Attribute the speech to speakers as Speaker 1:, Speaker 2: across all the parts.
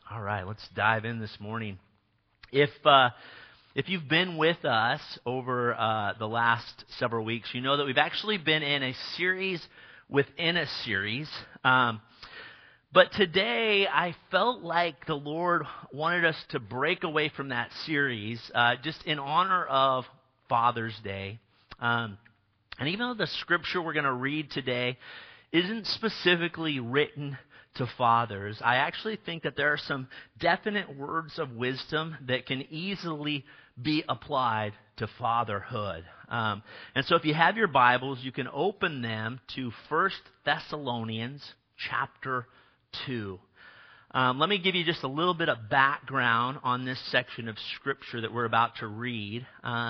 Speaker 1: All right, let's dive in this morning. If you've been with us over the last several weeks, you know that we've actually been in a series within a series. But today, I felt like the Lord wanted us to break away from that series just in honor of Father's Day. And even though the scripture we're going to read today isn't specifically written to fathers, I actually think that there are some definite words of wisdom that can easily be applied to fatherhood. And so if you have your Bibles, you can open them to 1 Thessalonians chapter 2. Let me give you just a little bit of background on this section of Scripture that we're about to read.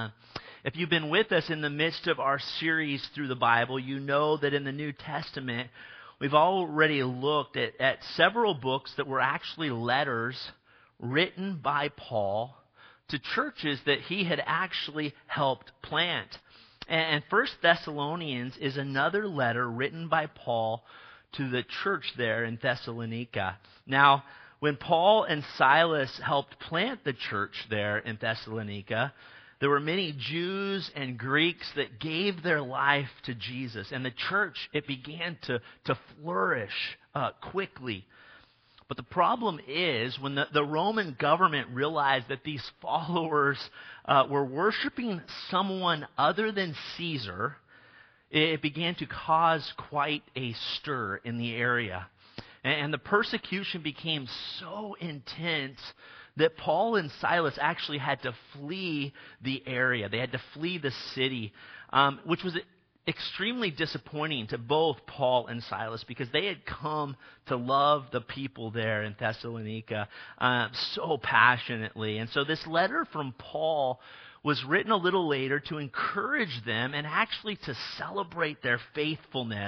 Speaker 1: If you've been with us in the midst of our series through the Bible, you know that in the New Testament, we've already looked at several books that were actually letters written by Paul to churches that he had actually helped plant. And 1 Thessalonians is another letter written by Paul to the church there in Thessalonica. Now, when Paul and Silas helped plant the church there in Thessalonica, there were many Jews and Greeks that gave their life to Jesus. And the church, it began to flourish quickly. But the problem is, when the Roman government realized that these followers were worshiping someone other than Caesar, it began to cause quite a stir in the area. And the persecution became so intense that Paul and Silas actually had to flee the area. They had to flee the city, which was extremely disappointing to both Paul and Silas because they had come to love the people there in Thessalonica so passionately. And so this letter from Paul was written a little later to encourage them and actually to celebrate their faithfulness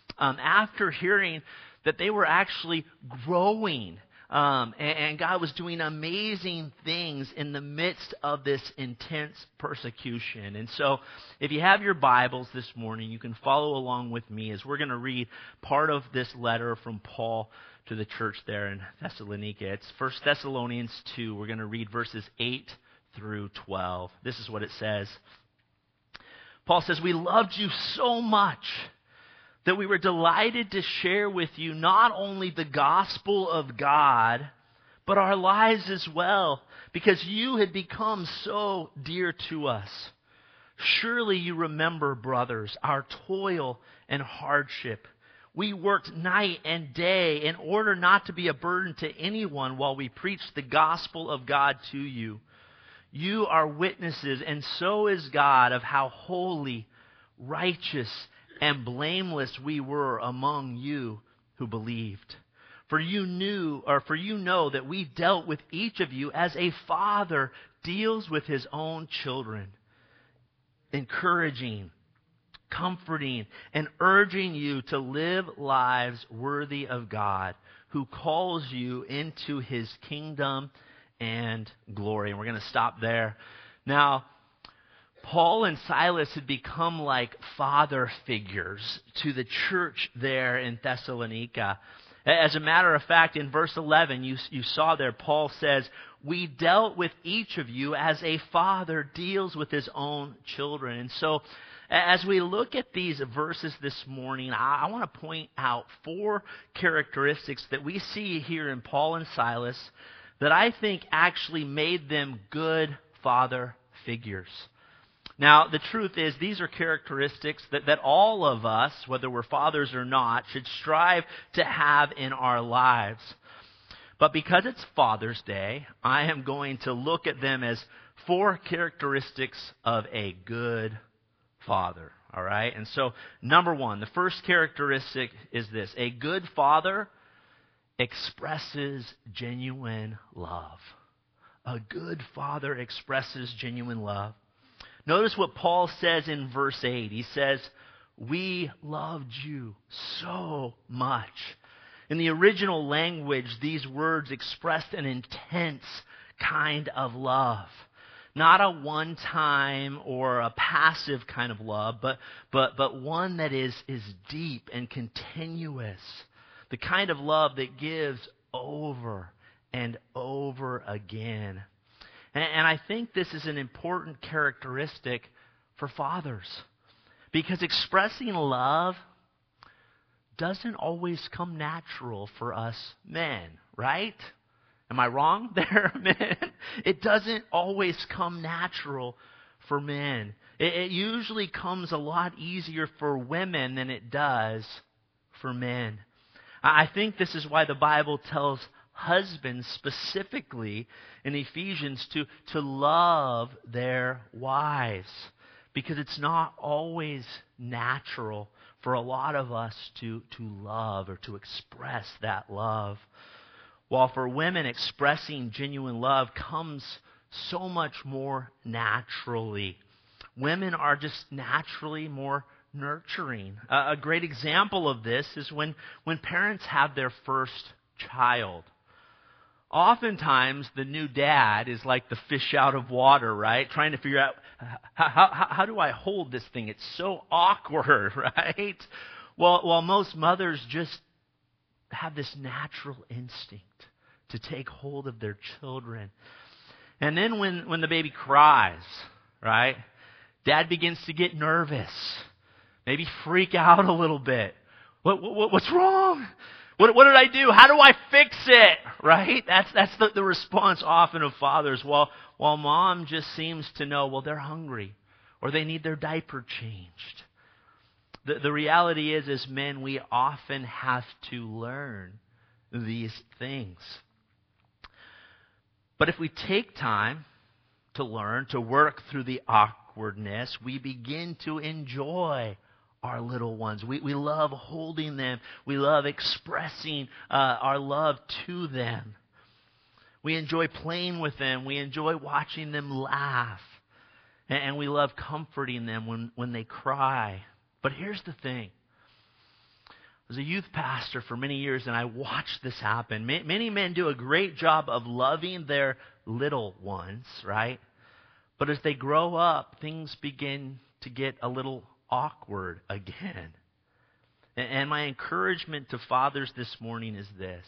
Speaker 1: after hearing that they were actually growing. And God was doing amazing things in the midst of this intense persecution. And so if you have your Bibles this morning, you can follow along with me as we're going to read part of this letter from Paul to the church there in Thessalonica. It's 1 Thessalonians 2. We're going to read verses 8 through 12. This is what it says. Paul says, "We loved you so much that we were delighted to share with you not only the gospel of God, but our lives as well, because you had become so dear to us. Surely you remember, brothers, our toil and hardship. We worked night and day in order not to be a burden to anyone while we preached the gospel of God to you. You are witnesses, and so is God, of how holy, righteous, and blameless we were among you who believed. For you know that we dealt with each of you as a father deals with his own children, encouraging, comforting, and urging you to live lives worthy of God, who calls you into his kingdom and glory." And we're going to stop there. Now, Paul and Silas had become like father figures to the church there in Thessalonica. As a matter of fact, in verse 11, you saw there, Paul says, "We dealt with each of you as a father deals with his own children." And so, as we look at these verses this morning, I want to point out 4 characteristics that we see here in Paul and Silas that I think actually made them good father figures. Now, the truth is, these are characteristics that all of us, whether we're fathers or not, should strive to have in our lives. But because it's Father's Day, I am going to look at them as 4 characteristics of a good father. All right? And so, number 1, the first characteristic is this: a good father expresses genuine love. A good father expresses genuine love. Notice what Paul says in verse 8. He says, "We loved you so much." In the original language, these words expressed an intense kind of love. Not a one-time or a passive kind of love, but one that is deep and continuous. The kind of love that gives over and over again. And I think this is an important characteristic for fathers, because expressing love doesn't always come natural for us men, right? Am I wrong there, men? It doesn't always come natural for men. It usually comes a lot easier for women than it does for men. I think this is why the Bible tells husbands specifically in Ephesians to love their wives, because it's not always natural for a lot of us to love or to express that love. While for women, expressing genuine love comes so much more naturally. Women are just naturally more nurturing. A great example of this is when parents have their first child. Oftentimes, the new dad is like the fish out of water, right? Trying to figure out, how do I hold this thing? It's so awkward, right? While most mothers just have this natural instinct to take hold of their children. And then when the baby cries, right, dad begins to get nervous, maybe freak out a little bit. What's wrong? What did I do? How do I fix it? Right? That's the response often of fathers. While mom just seems to know, well, they're hungry or they need their diaper changed. The reality is, as men, we often have to learn these things. But if we take time to learn, to work through the awkwardness, we begin to enjoy our little ones. We love holding them. We love expressing our love to them. We enjoy playing with them. We enjoy watching them laugh. And we love comforting them when they cry. But here's the thing. I was a youth pastor for many years, and I watched this happen. Many men do a great job of loving their little ones, right? But as they grow up, things begin to get a little awkward again. And my encouragement to fathers this morning is this: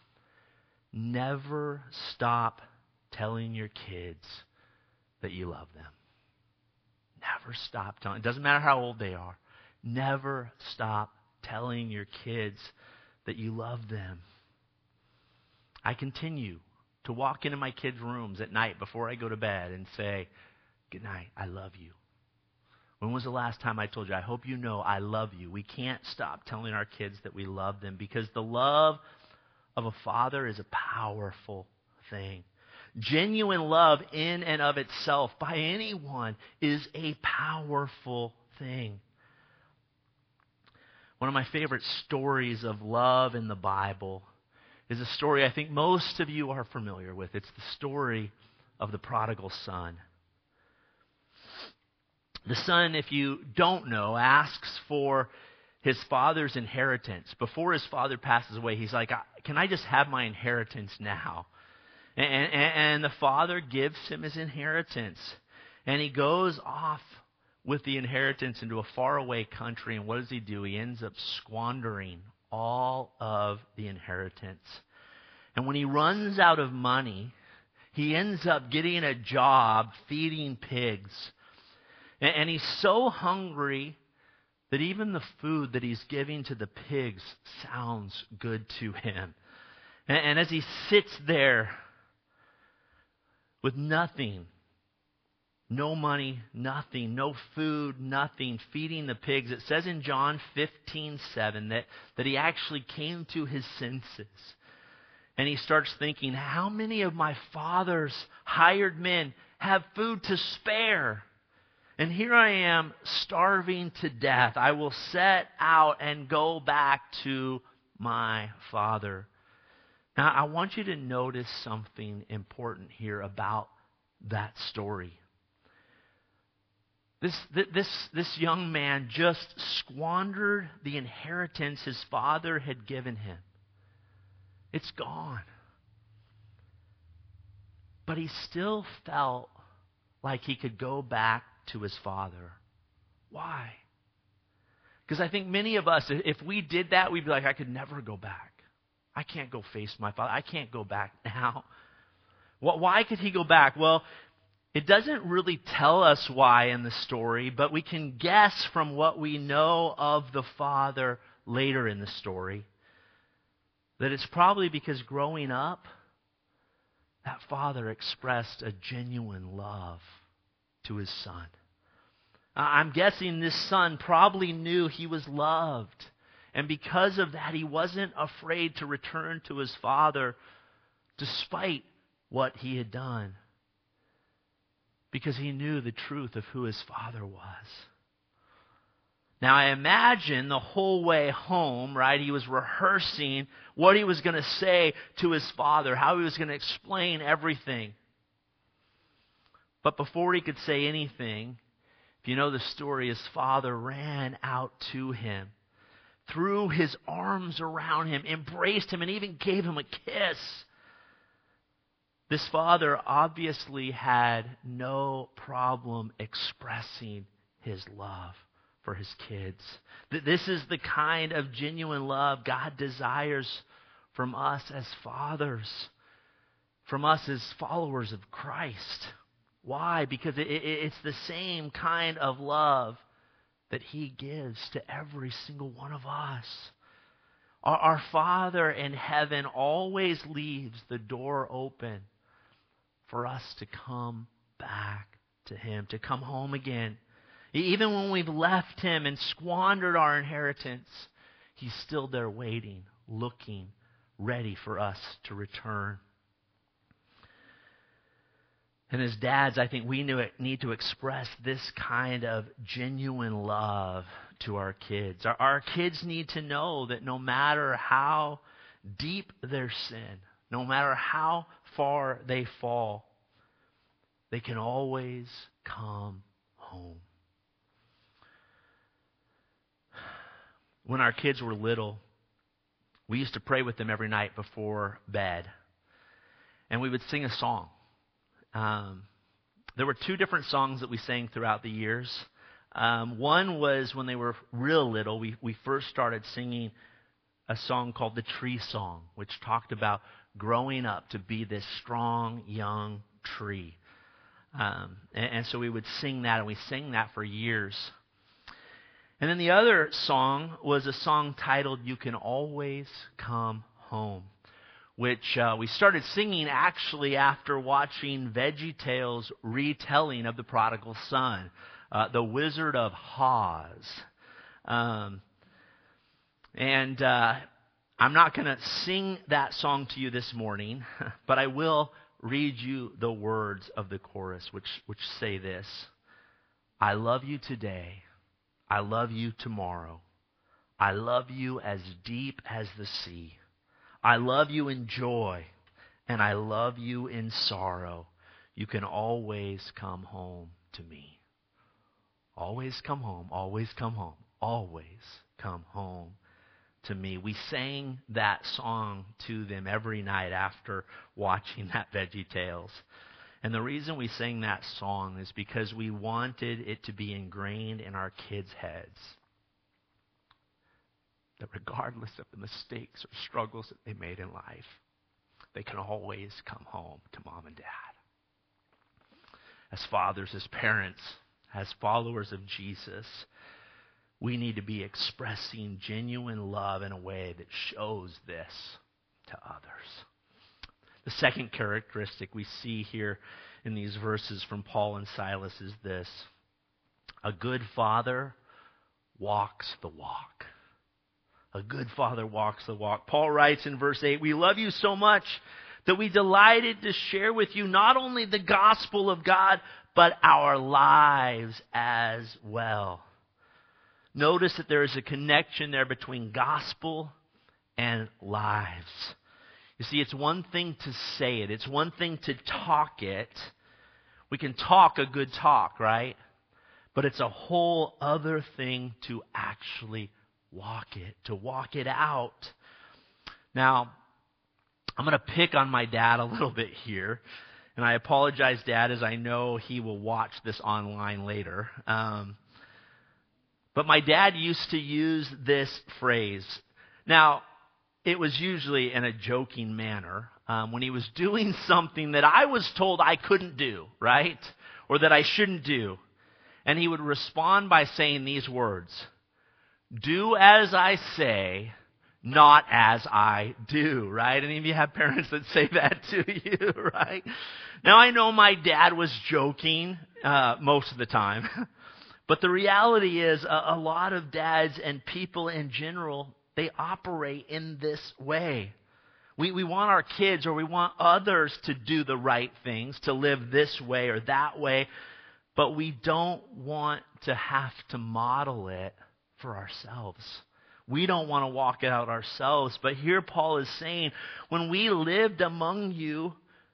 Speaker 1: never stop telling your kids that you love them. Never stop telling. It doesn't matter how old they are. Never stop telling your kids that you love them. I continue to walk into my kids' rooms at night before I go to bed and say, "Good night, I love you." When was the last time I told you? I hope you know I love you. We can't stop telling our kids that we love them, because the love of a father is a powerful thing. Genuine love in and of itself by anyone is a powerful thing. One of my favorite stories of love in the Bible is a story I think most of you are familiar with. It's the story of the prodigal son. The son, if you don't know, asks for his father's inheritance. Before his father passes away, he's like, "Can I just have my inheritance now?" And the father gives him his inheritance. And he goes off with the inheritance into a faraway country. And what does he do? He ends up squandering all of the inheritance. And when he runs out of money, he ends up getting a job feeding pigs. And he's so hungry that even the food that he's giving to the pigs sounds good to him. And as he sits there with nothing, no money, nothing, no food, nothing, feeding the pigs, it says in John 15:7 that he actually came to his senses. And he starts thinking, how many of my father's hired men have food to spare? And here I am, starving to death. I will set out and go back to my father. Now, I want you to notice something important here about that story. This young man just squandered the inheritance his father had given him. It's gone. But he still felt like he could go back to his father. Why? Because I think many of us, if we did that, we'd be like, I could never go back. I can't go face my father. I can't go back now. Why could he go back? Well, it doesn't really tell us why in the story, but we can guess from what we know of the father later in the story that it's probably because growing up, that father expressed a genuine love to his son. I'm guessing this son probably knew he was loved. And because of that, he wasn't afraid to return to his father despite what he had done. Because he knew the truth of who his father was. Now, I imagine the whole way home, right, he was rehearsing what he was going to say to his father, how he was going to explain everything. But before he could say anything, if you know the story, his father ran out to him, threw his arms around him, embraced him, and even gave him a kiss. This father obviously had no problem expressing his love for his kids. This is the kind of genuine love God desires from us as fathers, from us as followers of Christ. Why? Because it's the same kind of love that he gives to every single one of us. Our Father in heaven always leaves the door open for us to come back to him, to come home again. Even when we've left him and squandered our inheritance, he's still there waiting, looking, ready for us to return. And as dads, I think we need to express this kind of genuine love to our kids. Our kids need to know that no matter how deep their sin, no matter how far they fall, they can always come home. When our kids were little, we used to pray with them every night before bed. And we would sing a song. There were 2 different songs that we sang throughout the years. One was when they were real little. We first started singing a song called the Tree Song, which talked about growing up to be this strong, young tree. And so we would sing that, and we sang that for years. And then the other song was a song titled You Can Always Come Home, which we started singing actually after watching VeggieTales' retelling of the prodigal son, The Wizard of Oz. I'm not going to sing that song to you this morning, but I will read you the words of the chorus, which say this: I love you today. I love you tomorrow. I love you as deep as the sea. I love you in joy, and I love you in sorrow. You can always come home to me. Always come home, always come home, always come home to me. We sang that song to them every night after watching that VeggieTales. And the reason we sang that song is because we wanted it to be ingrained in our kids' heads that regardless of the mistakes or struggles that they made in life, they can always come home to mom and dad. As fathers, as parents, as followers of Jesus, we need to be expressing genuine love in a way that shows this to others. The second characteristic we see here in these verses from Paul and Silas is this: a good father walks the walk. A good father walks the walk. Paul writes in verse 8, we love you so much that we delighted to share with you not only the gospel of God, but our lives as well. Notice that there is a connection there between gospel and lives. You see, it's one thing to say it. It's one thing to talk it. We can talk a good talk, right? But it's a whole other thing to actually walk it, to walk it out. Now, I'm going to pick on my dad a little bit here. And I apologize, Dad, as I know he will watch this online later. But my dad used to use this phrase. Now, it was usually in a joking manner when he was doing something that I was told I couldn't do, right? Or that I shouldn't do. And he would respond by saying these words, "Do as I say, not as I do," right? Any of you have parents that say that to you, right? Now, I know my dad was joking most of the time, but the reality is a lot of dads and people in general, they operate in this way. We want our kids or we want others to do the right things, to live this way or that way, but we don't want to have to model it for ourselves. We don't want to walk it out ourselves. But here Paul is saying, when we lived among you,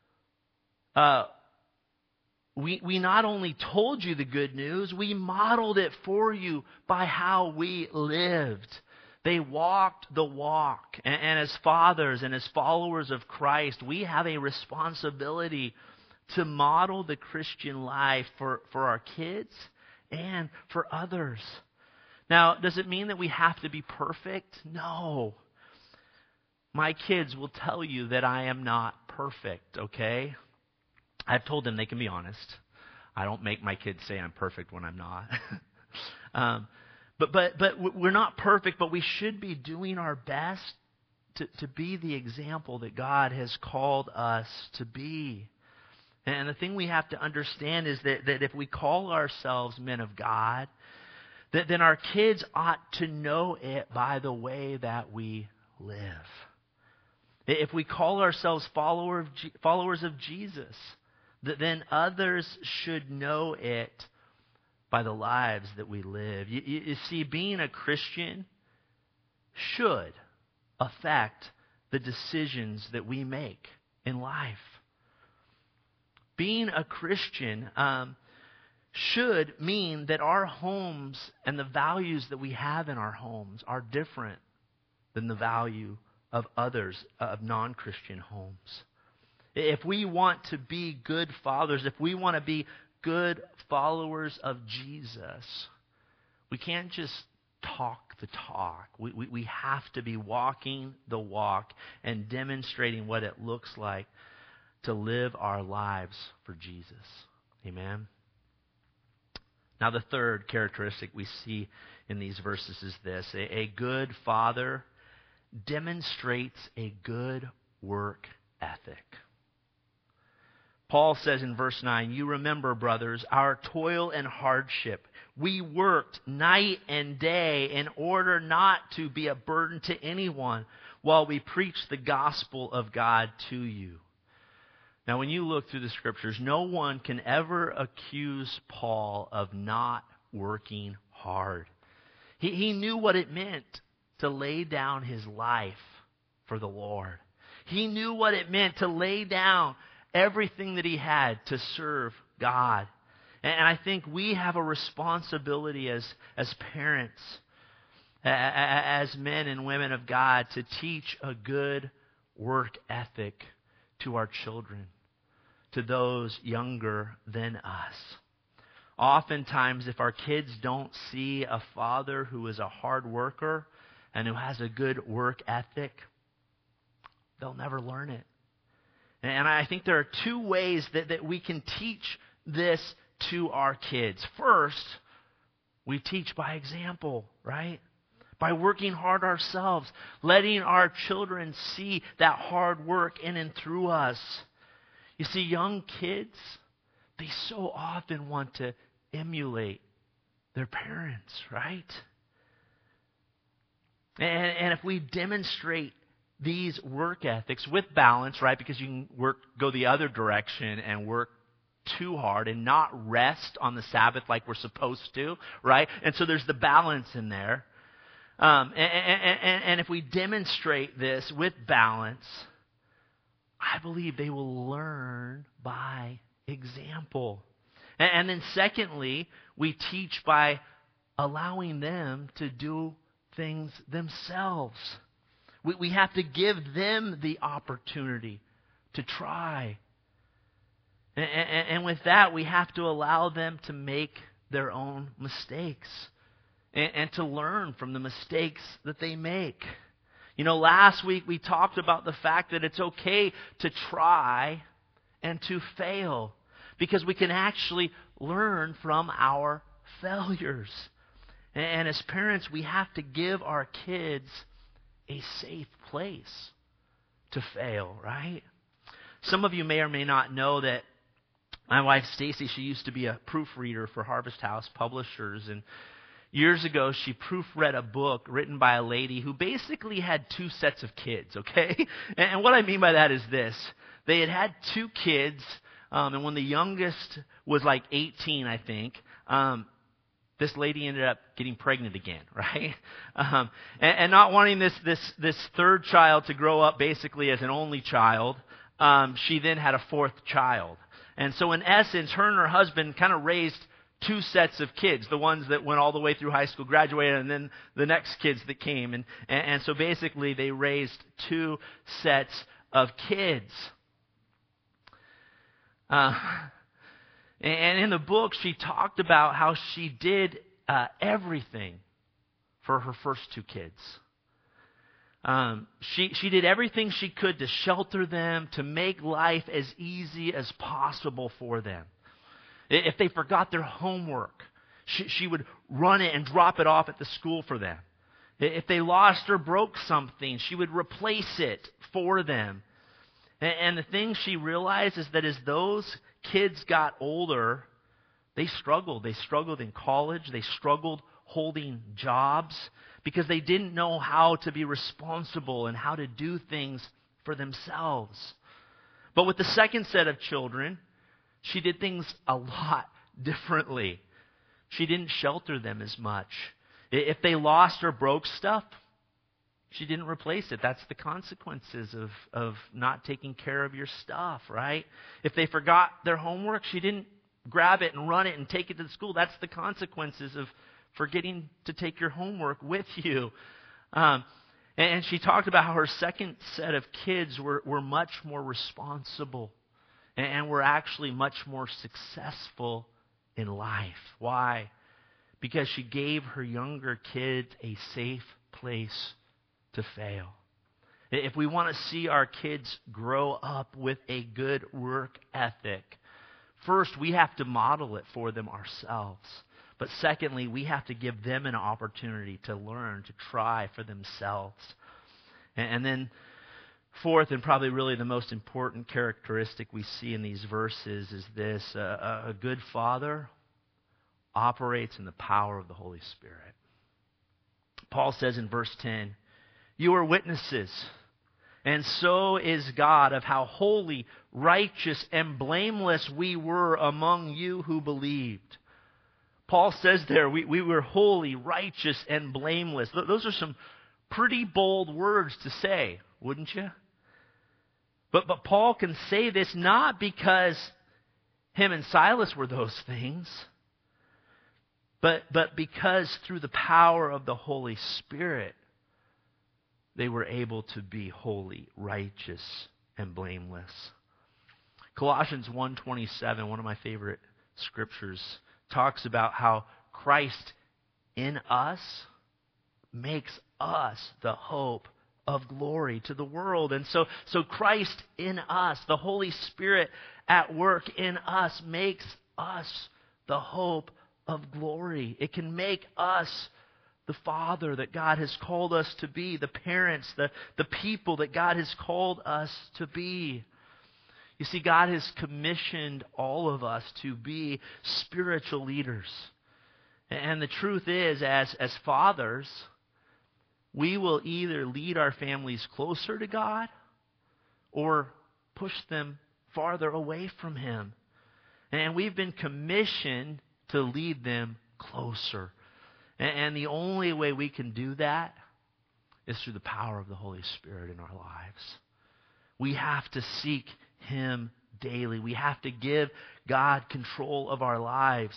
Speaker 1: we not only told you the good news, we modeled it for you by how we lived. They walked the walk. And as fathers and as followers of Christ, we have a responsibility to model the Christian life for our kids and for others. Now, does it mean that we have to be perfect? No. My kids will tell you that I am not perfect, okay? I've told them they can be honest. I don't make my kids say I'm perfect when I'm not. But we're not perfect, but we should be doing our best to be the example that God has called us to be. And the thing we have to understand is that if we call ourselves men of God, then our kids ought to know it by the way that we live. If we call ourselves followers of Jesus, then others should know it by the lives that we live. You see, being a Christian should affect the decisions that we make in life. Being a Christian should mean that our homes and the values that we have in our homes are different than the value of others, of non-Christian homes. If we want to be good fathers, if we want to be good followers of Jesus, we can't just talk the talk. We have to be walking the walk and demonstrating what it looks like to live our lives for Jesus. Amen? Now, the third characteristic we see in these verses is this. A good father demonstrates a good work ethic. Paul says in verse 9, "You remember, brothers, our toil and hardship. We worked night and day in order not to be a burden to anyone while we preached the gospel of God to you." Now, when you look through the Scriptures, no one can ever accuse Paul of not working hard. He knew what it meant to lay down his life for the Lord. He knew what it meant to lay down everything that he had to serve God. And I think we have a responsibility as parents, as men and women of God, to teach a good work ethic to our children, to those younger than us. Oftentimes, if our kids don't see a father who is a hard worker and who has a good work ethic, they'll never learn it. And I think there are two ways that we can teach this to our kids. First, we teach by example, right? By working hard ourselves, letting our children see that hard work in and through us. You see, young kids, they so often want to emulate their parents, right? And if we demonstrate these work ethics with balance, right? Because you can go the other direction and work too hard and not rest on the Sabbath like we're supposed to, right? And so there's the balance in there. And if we demonstrate this with balance, I believe they will learn by example. And then secondly, we teach by allowing them to do things themselves. We have to give them the opportunity to try. And with that, we have to allow them to make their own mistakes and to learn from the mistakes that they make. Last week we talked about the fact that it's okay to try and to fail because we can actually learn from our failures. And as parents, we have to give our kids a safe place to fail, right? Some of you may or may not know that my wife Stacy, she used to be a proofreader for Harvest House Publishers, and years ago she proofread a book written by a lady who basically had two sets of kids, okay? And what I mean by that is this. They had two kids, and when the youngest was like 18, I think, this lady ended up getting pregnant again, right? And not wanting this third child to grow up basically as an only child, she then had a fourth child. And so in essence, her and her husband kind of raised two sets of kids, the ones that went all the way through high school, graduated, and then the next kids that came. And so basically they raised two sets of kids. And in the book, she talked about how she did everything for her first two kids. She did everything she could to shelter them, to make life as easy as possible for them. If they forgot their homework, she would run it and drop it off at the school for them. If they lost or broke something, she would replace it for them. And the thing she realized is that as those kids got older, they struggled. They struggled in college. They struggled holding jobs because they didn't know how to be responsible and how to do things for themselves. But with the second set of children, she did things a lot differently. She didn't shelter them as much. If they lost or broke stuff, she didn't replace it. That's the consequences of not taking care of your stuff, right? If they forgot their homework, she didn't grab it and run it and take it to the school. That's the consequences of forgetting to take your homework with you. And she talked about how her second set of kids were much more responsible and were actually much more successful in life. Why? Because she gave her younger kids a safe place to fail. If we want to see our kids grow up with a good work ethic, first we have to model it for them ourselves. But secondly, we have to give them an opportunity to learn, to try for themselves. And then fourth, and probably really the most important characteristic we see in these verses is this: a good father operates in the power of the Holy Spirit. Paul says in verse 10, "You are witnesses, and so is God, of how holy, righteous, and blameless we were among you who believed." Paul says there, we were holy, righteous, and blameless. Those are some pretty bold words to say, wouldn't you? But Paul can say this not because him and Silas were those things, but because through the power of the Holy Spirit, they were able to be holy, righteous, and blameless. Colossians 1:27, one of my favorite scriptures, talks about how Christ in us makes us the hope of glory to the world. And so Christ in us, the Holy Spirit at work in us, makes us the hope of glory. It can make us the father that God has called us to be, the parents, the people that God has called us to be. You see, God has commissioned all of us to be spiritual leaders. And the truth is, as fathers, we will either lead our families closer to God or push them farther away from Him. And we've been commissioned to lead them closer. And the only way we can do that is through the power of the Holy Spirit in our lives. We have to seek Him daily. We have to give God control of our lives.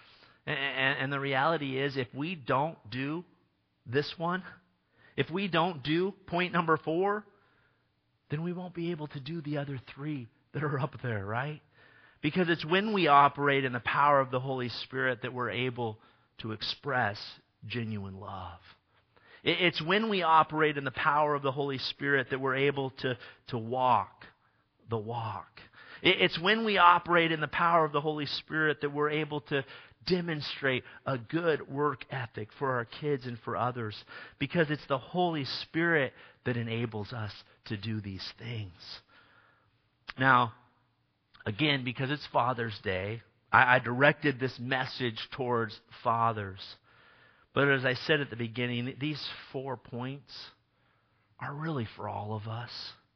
Speaker 1: And the reality is, if we don't do this one, if we don't do point number 4, then we won't be able to do the other 3 that are up there, right? Because it's when we operate in the power of the Holy Spirit that we're able to express genuine love. It's when we operate in the power of the Holy Spirit that we're able to walk the walk. It's when we operate in the power of the Holy Spirit that we're able to demonstrate a good work ethic for our kids and for others, because it's the Holy Spirit that enables us to do these things. Now, again, because it's Father's Day, I directed this message towards fathers. But as I said at the beginning, these 4 points are really for all of us.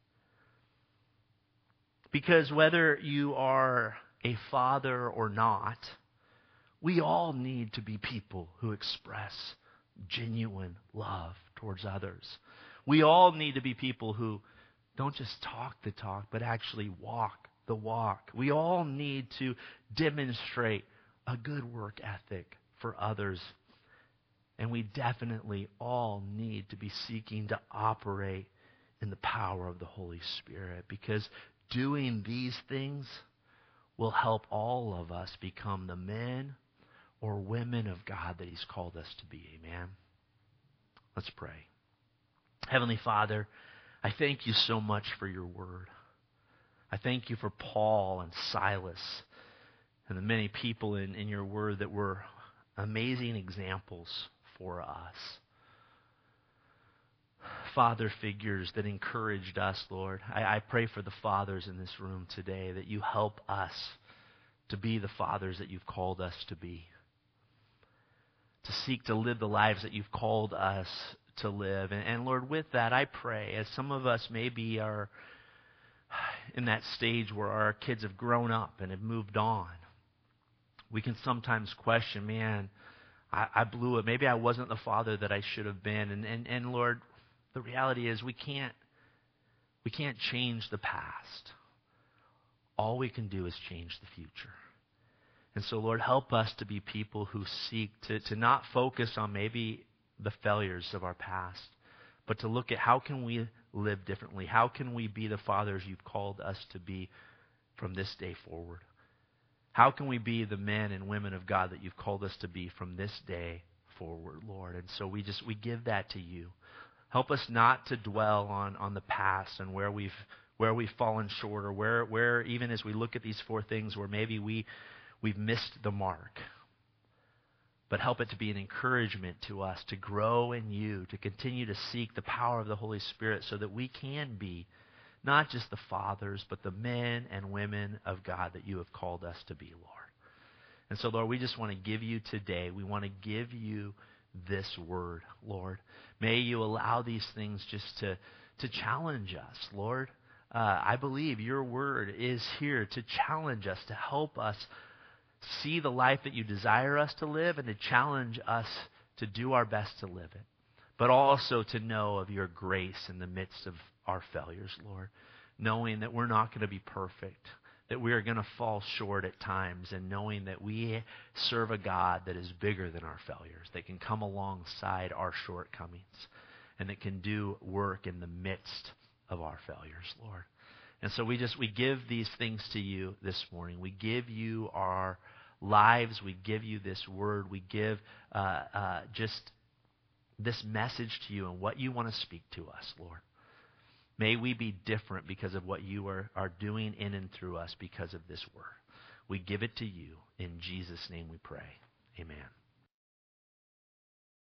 Speaker 1: Because whether you are a father or not, we all need to be people who express genuine love towards others. We all need to be people who don't just talk the talk, but actually walk the walk. We all need to demonstrate a good work ethic for others. And we definitely all need to be seeking to operate in the power of the Holy Spirit, because doing these things will help all of us become the men or women of God that He's called us to be. Amen. Let's pray. Heavenly Father, I thank you so much for your word. I thank you for Paul and Silas and the many people in your word that were amazing examples for us. Father figures that encouraged us, Lord. I pray for the fathers in this room today that you help us to be the fathers that you've called us to be. To seek to live the lives that you've called us to live. And Lord, with that, I pray, as some of us maybe are in that stage where our kids have grown up and have moved on, we can sometimes question, man, I blew it. Maybe I wasn't the father that I should have been. And Lord, the reality is we can't change the past. All we can do is change the future. And so, Lord, help us to be people who seek to not focus on maybe the failures of our past, but to look at how can we live differently? How can we be the fathers you've called us to be from this day forward? How can we be the men and women of God that you've called us to be from this day forward, Lord? And so we give that to you. Help us not to dwell on the past and where we've fallen short, or where even as we look at these 4 things where maybe we've missed the mark. But help it to be an encouragement to us to grow in you, to continue to seek the power of the Holy Spirit so that we can be not just the fathers, but the men and women of God that you have called us to be, Lord. And so, Lord, we just want to give you today, we want to give you this word, Lord. May you allow these things just to challenge us, Lord. I believe your word is here to challenge us, to help us see the life that you desire us to live, and to challenge us to do our best to live it. But also to know of your grace in the midst of our failures, Lord. Knowing that we're not going to be perfect, that we are going to fall short at times, and knowing that we serve a God that is bigger than our failures, that can come alongside our shortcomings, and that can do work in the midst of our failures, Lord. And so we give these things to you this morning. We give you our lives. We give you this word. We give just this message to you and what you want to speak to us, Lord. May we be different because of what you are doing in and through us because of this word. We give it to you. In Jesus' name we pray. Amen.